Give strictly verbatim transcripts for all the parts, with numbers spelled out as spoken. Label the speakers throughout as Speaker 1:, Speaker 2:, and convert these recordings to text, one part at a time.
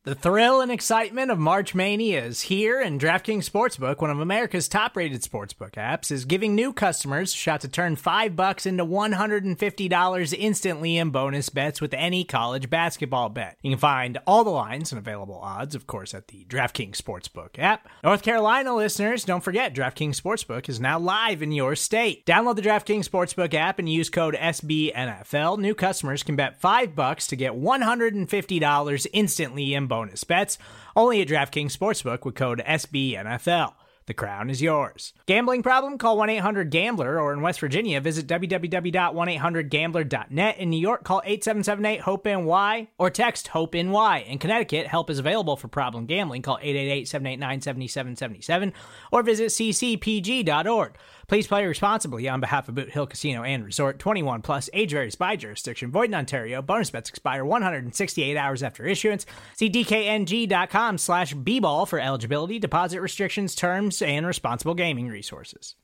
Speaker 1: The thrill and excitement of March Mania is here, and DraftKings Sportsbook, one of America's top-rated sportsbook apps, is giving new customers a shot to turn five bucks into one hundred fifty dollars instantly in bonus bets with any college basketball bet. You can find all the lines and available odds, of course, at the DraftKings Sportsbook app. North Carolina listeners, don't forget, DraftKings Sportsbook is now live in your state. Download the DraftKings Sportsbook app and use code S B N F L. New customers can bet five bucks to get one hundred fifty dollars instantly in bonus bets, only at DraftKings Sportsbook with code S B N F L. The crown is yours. Gambling problem? Call one eight hundred gambler, or in West Virginia, visit w w w dot one eight hundred gambler dot net. In New York, call eight seven seven eight hope N Y or text HOPE-NY. In Connecticut, help is available for problem gambling. Call eight eight eight, seven eight nine, seven seven seven seven or visit c c p g dot org. Please play responsibly on behalf of Boot Hill Casino and Resort. twenty-one plus, age varies by jurisdiction. Void in Ontario. Bonus bets expire one hundred sixty-eight hours after issuance. See d k n g dot com slash b ball for eligibility, deposit restrictions, terms, and responsible gaming resources.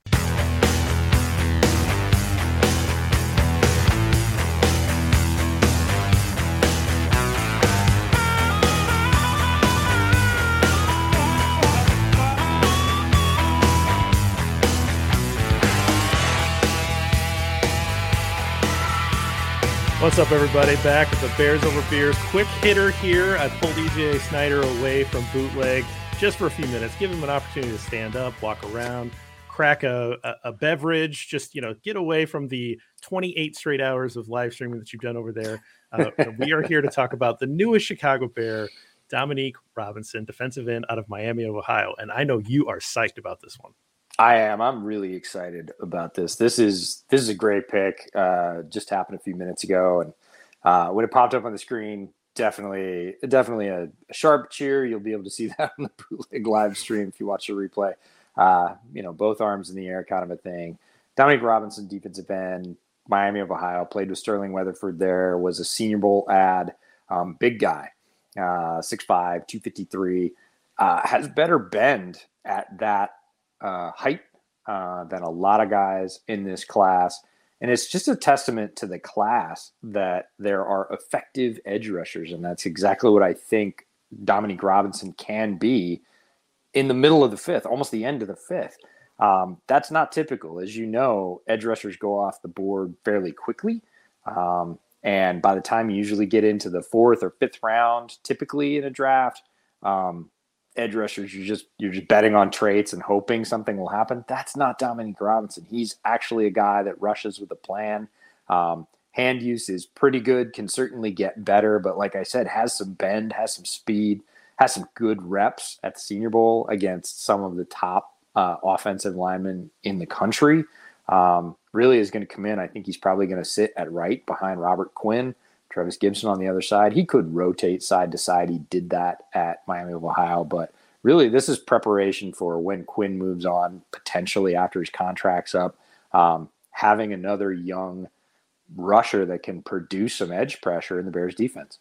Speaker 2: What's up, everybody? Back with the Bears Over Beers quick hitter here. I pulled E J Snyder away from Bootleg just for a few minutes. Give him an opportunity to stand up, walk around, crack a, a, a beverage, just, you know, get away from the twenty-eight straight hours of live streaming that you've done over there. Uh, we are here to talk about the newest Chicago Bear, Dominique Robinson, defensive end out of Miami of Ohio. And I know you are psyched about this one.
Speaker 3: I am. I'm really excited about this. This is this is a great pick. Uh, just happened a few minutes ago, and uh, when it popped up on the screen, definitely, definitely a, a sharp cheer. You'll be able to see that on the Bootleg live stream if you watch the replay. Uh, you know, both arms in the air, kind of a thing. Dominique Robinson, defensive end, Miami of Ohio, played with Sterling Weatherford. There was a Senior Bowl ad. Um, big guy, uh, six five, two fifty-three, uh, has better bend at that Uh, height uh, than a lot of guys in this class. And it's just a testament to the class that there are effective edge rushers. And that's exactly what I think Dominique Robinson can be in the middle of the fifth, almost the end of the fifth. Um, that's not typical. As you know, edge rushers go off the board fairly quickly. Um, and by the time you usually get into the fourth or fifth round, typically in a draft, um, edge rushers, you're just you're just betting on traits and hoping something will happen. That's not Dominique Robinson. He's actually a guy that rushes with a plan. Um, hand use is pretty good, can certainly get better, but like I said, has some bend, has some speed, has some good reps at the Senior Bowl against some of the top uh, offensive linemen in the country. Um, really is going to come in. I think he's probably going to sit at right behind Robert Quinn. Travis Gibson on the other side. He could rotate side to side. He did that at Miami of Ohio. But really, this is preparation for when Quinn moves on, potentially after his contract's up. Um, having another young rusher that can produce some edge pressure in the Bears defense.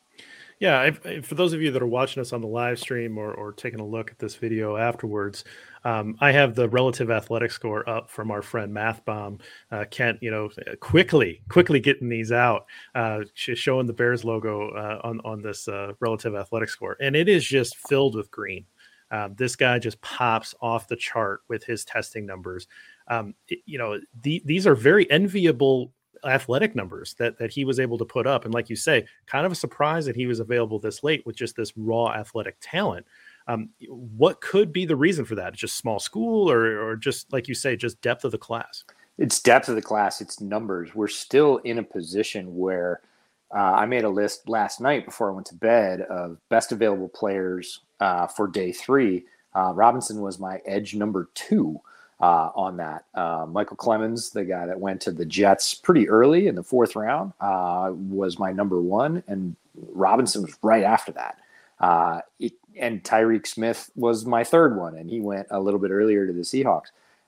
Speaker 2: Yeah, if, for those of you that are watching us on the live stream or, or taking a look at this video afterwards, um, I have the relative athletic score up from our friend MathBomb. Uh, Kent, you know, quickly, quickly getting these out, uh, showing the Bears logo uh, on, on this uh, relative athletic score. And it is just filled with green. Um, this guy just pops off the chart with his testing numbers. Um, it, you know, the, these are very enviable athletic numbers that that he was able to put up. And like you say, kind of a surprise that he was available this late with just this raw athletic talent. Um, what could be the reason for that? Just small school or, or just, like you say, just depth of the class?
Speaker 3: It's depth of the class. It's numbers. We're still in a position where uh, I made a list last night before I went to bed of best available players uh, for day three. Uh, Robinson was my edge number two. Uh, on that. Uh, Michael Clemens, the guy that went to the Jets pretty early in the fourth round, uh, was my number one, and Robinson was right after that. Uh, it, and Tyreek Smith was my third one, and he went a little bit earlier to the Seahawks.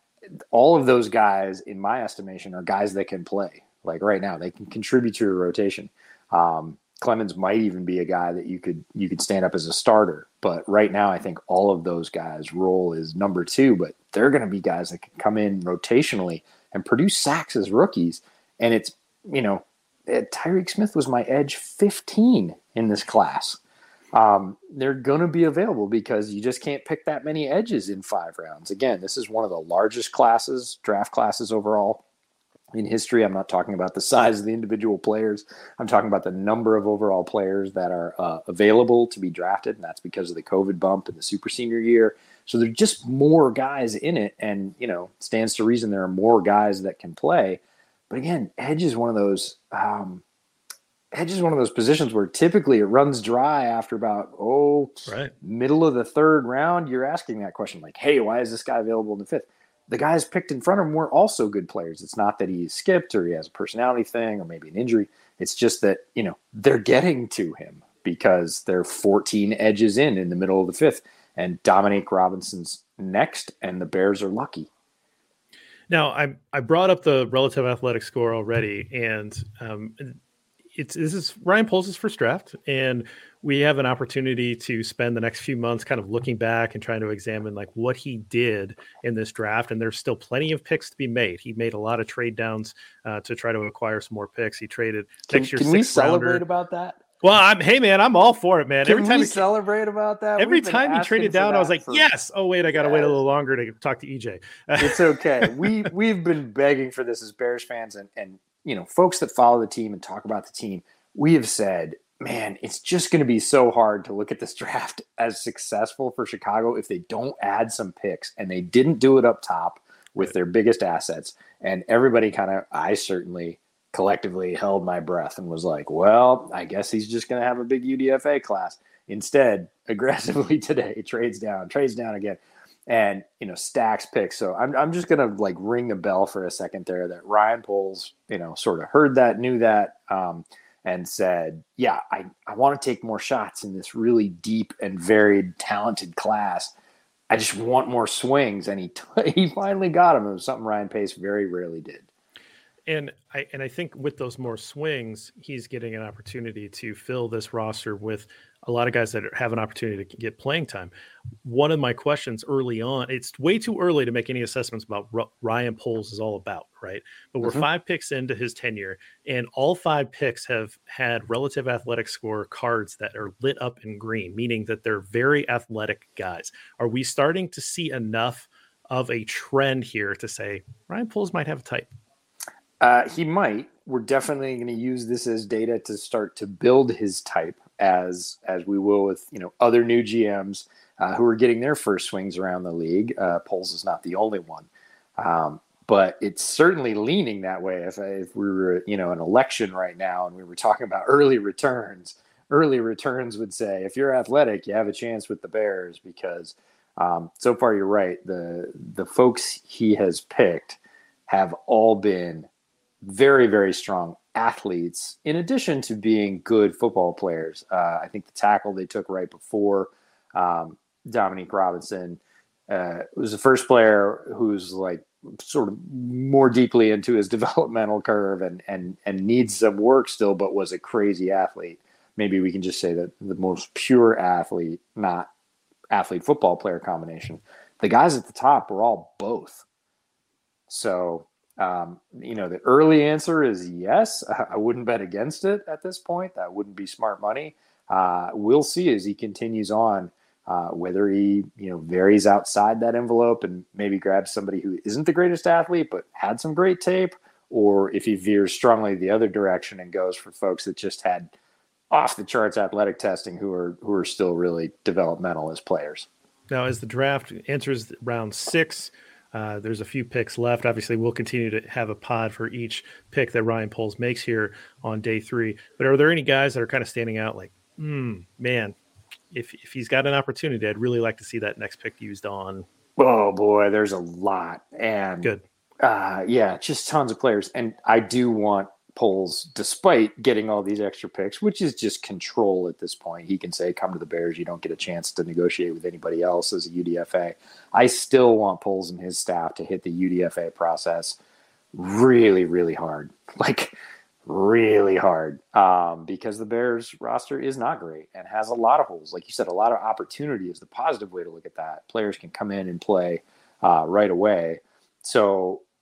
Speaker 3: All of those guys, in my estimation, are guys that can play. Like right now, they can contribute to a rotation. Um, Clemens might even be a guy that you could you could stand up as a starter. But right now, I think all of those guys' role is number two, but they're going to be guys that can come in rotationally and produce sacks as rookies. And it's, you know, Tyreek Smith was my edge fifteen in this class. Um, they're going to be available because you just can't pick that many edges in five rounds. Again, this is one of the largest classes, draft classes overall in history. I'm not talking about the size of the individual players. I'm talking about the number of overall players that are uh, available to be drafted, and that's because of the COVID bump in the super senior year. So there's just more guys in it, and, you know, stands to reason there are more guys that can play. But again, edge is one of those um, edge is one of those positions where typically it runs dry after about, oh,
Speaker 2: right.
Speaker 3: middle of the third round. You're asking that question like, hey, why is this guy available in the fifth? The guys picked in front of him were also good players. It's not that he skipped or he has a personality thing or maybe an injury. It's just that, you know, they're getting to him because they're fourteen edges in in the middle of the fifth. And Dominique Robinson's next, and the Bears are lucky.
Speaker 2: Now, I I brought up the relative athletic score already, and um, it's this is Ryan Poles' first draft, and we have an opportunity to spend the next few months kind of looking back and trying to examine like what he did in this draft. And there's still plenty of picks to be made. He made a lot of trade downs uh, to try to acquire some more picks. He traded
Speaker 3: can,
Speaker 2: next year.
Speaker 3: Can we celebrate about that?
Speaker 2: Well, I'm hey man, I'm all for it, man.
Speaker 3: Can
Speaker 2: every time
Speaker 3: we
Speaker 2: he
Speaker 3: celebrate about that?
Speaker 2: Every time he traded down, I was like,
Speaker 3: for,
Speaker 2: yes. Oh wait, I got to
Speaker 3: yes.
Speaker 2: wait a little longer to talk to E J.
Speaker 3: It's okay. We we've been begging for this as Bears fans, and and you know, folks that follow the team and talk about the team. We have said, man, it's just going to be so hard to look at this draft as successful for Chicago if they don't add some picks, and they didn't do it up top with their biggest assets. And everybody kind of, I certainly collectively held my breath and was like, well, I guess he's just going to have a big U D F A class. Instead, aggressively today, trades down, trades down again, and, you know, stacks picks. So I'm I'm just going to like ring the bell for a second there that Ryan Poles, you know, sort of heard that, knew that, um, and said, yeah, I, I want to take more shots in this really deep and varied, talented class. I just want more swings. And he t- he finally got him. It was something Ryan Pace very rarely did.
Speaker 2: And I and I think with those more swings, he's getting an opportunity to fill this roster with a lot of guys that have an opportunity to get playing time. One of my questions early on, it's way too early to make any assessments about what Ryan Poles is all about, right? But we're mm-hmm. five picks into his tenure, and all five picks have had relative athletic score cards that are lit up in green, meaning that they're very athletic guys. Are we starting to see enough of a trend here to say Ryan Poles might have a type?
Speaker 3: Uh, he might. We're definitely going to use this as data to start to build his type, as as we will with, you know, other new G Ms uh, who are getting their first swings around the league. Uh, Poles is not the only one, um, but it's certainly leaning that way. If if we were, you know, an election right now and we were talking about early returns, early returns would say if you're athletic, you have a chance with the Bears because um, so far you're right. The the folks he has picked have all been very, very strong athletes, in addition to being good football players. Uh, I think the tackle they took right before um, Dominique Robinson uh, was the first player who's like sort of more deeply into his developmental curve and and and needs some work still, but was a crazy athlete. Maybe we can just say that the most pure athlete, not athlete football player combination. The guys at the top were all both. So, Um, you know, the early answer is yes. I wouldn't bet against it at this point. That wouldn't be smart money. Uh, we'll see as he continues on uh, whether he, you know, varies outside that envelope and maybe grabs somebody who isn't the greatest athlete but had some great tape, or if he veers strongly the other direction and goes for folks that just had off the charts athletic testing who are who are still really developmental as players.
Speaker 2: Now, as the draft enters round six, Uh, there's a few picks left. Obviously, we'll continue to have a pod for each pick that Ryan Poles makes here on day three. But are there any guys that are kind of standing out like, hmm, man, if if he's got an opportunity, I'd really like to see that next pick used on?
Speaker 3: Oh, boy, there's a lot. And
Speaker 2: good.
Speaker 3: Uh, yeah, just tons of players. And I do want Poles, despite getting all these extra picks, which is just control at this point. He can say, come to the Bears. You don't get a chance to negotiate with anybody else as a U D F A. I still want Poles and his staff to hit the U D F A process really, really hard. Like, really hard. Um, because the Bears roster is not great and has a lot of holes. Like you said, a lot of opportunity is the positive way to look at that. Players can come in and play uh, right away. So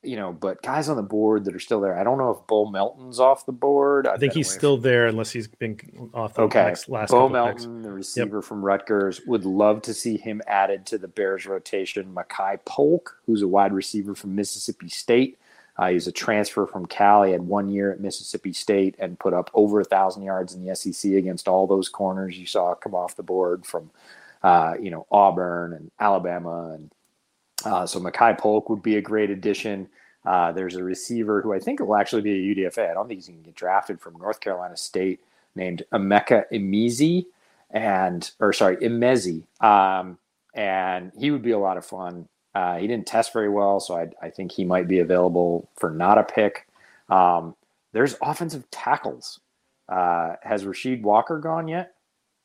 Speaker 3: you know, but guys on the board that are still there. I don't know if Bo Melton's off the board.
Speaker 2: I think he's still from... there unless he's been off the
Speaker 3: okay.
Speaker 2: next, last
Speaker 3: Bo
Speaker 2: couple
Speaker 3: Melton,
Speaker 2: picks.
Speaker 3: the receiver yep. from Rutgers, would love to see him added to the Bears rotation. Makai Polk, who's a wide receiver from Mississippi State. Uh, he was a transfer from Cal. He had one year at Mississippi State and put up over a thousand yards in the S E C against all those corners you saw come off the board from, uh, you know, Auburn and Alabama. And uh, so Makai Polk would be a great addition. Uh, there's a receiver who I think will actually be a U D F A. I don't think he's going to get drafted from North Carolina State named Emeka Emezi and, or sorry, Emezi. Um, and he would be a lot of fun. Uh, he didn't test very well, so I, I think he might be available for not a pick. Um, there's offensive tackles. Uh, has Rasheed Walker gone yet?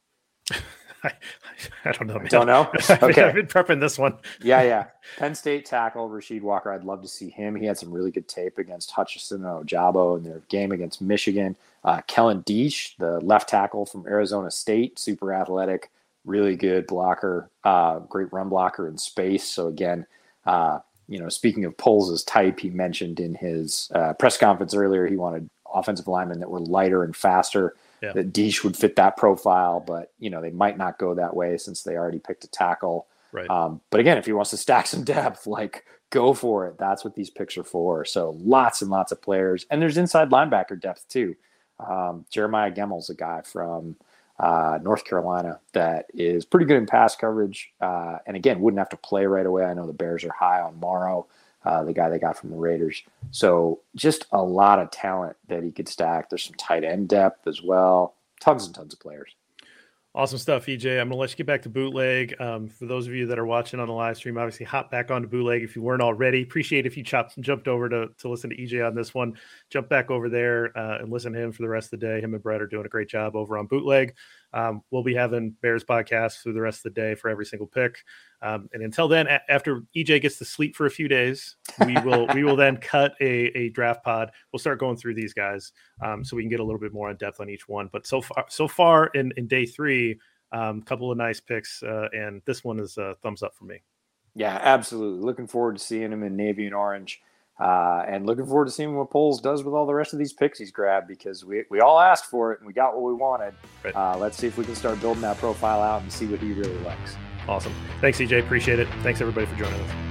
Speaker 2: I, I don't know. Man.
Speaker 3: Don't know? Okay.
Speaker 2: I've been prepping this one.
Speaker 3: yeah, yeah. Penn State tackle Rasheed Walker. I'd love to see him. He had some really good tape against Hutchinson and Ojabo in their game against Michigan. Uh, Kellen Diesch, the left tackle from Arizona State, super athletic, really good blocker, uh, great run blocker in space. So again, uh, you know, speaking of Poles' type, he mentioned in his uh, press conference earlier, he wanted offensive linemen that were lighter and faster. Yeah. That Diesch would fit that profile, but you know they might not go that way since they already picked a tackle.
Speaker 2: Right.
Speaker 3: Um, but again, if he wants to stack some depth, like go for it. That's what these picks are for. So lots and lots of players, and there's inside linebacker depth too. Um, Jeremiah Gemmel's a guy from uh, North Carolina that is pretty good in pass coverage, uh, and again wouldn't have to play right away. I know the Bears are high on Morrow. Uh, the guy they got from the Raiders. So just a lot of talent that he could stack. There's some tight end depth as well. Tons and tons of players.
Speaker 2: Awesome stuff, E J. I'm going to let you get back to Bootleg. Um, for those of you that are watching on the live stream, obviously hop back onto Bootleg if you weren't already. Appreciate if you chopped, jumped over to, to listen to E J on this one. Jump back over there uh, and listen to him for the rest of the day. Him and Brett are doing a great job over on Bootleg. Um, we'll be having Bears podcasts through the rest of the day for every single pick. Um, and until then, a- after E J gets to sleep for a few days, we will we will then cut a, a draft pod. We'll start going through these guys um, so we can get a little bit more in depth on each one. But so far, so far in, in day three, a um, couple of nice picks, uh, and this one is a thumbs up for me.
Speaker 3: Yeah, absolutely. Looking forward to seeing him in navy and orange. Uh, and looking forward to seeing what Poles does with all the rest of these picks he's grabbed, because we, we all asked for it and we got what we wanted. Right. Uh, let's see if we can start building that profile out and see what he really likes.
Speaker 2: Awesome. Thanks, E J. Appreciate it. Thanks, everybody, for joining us.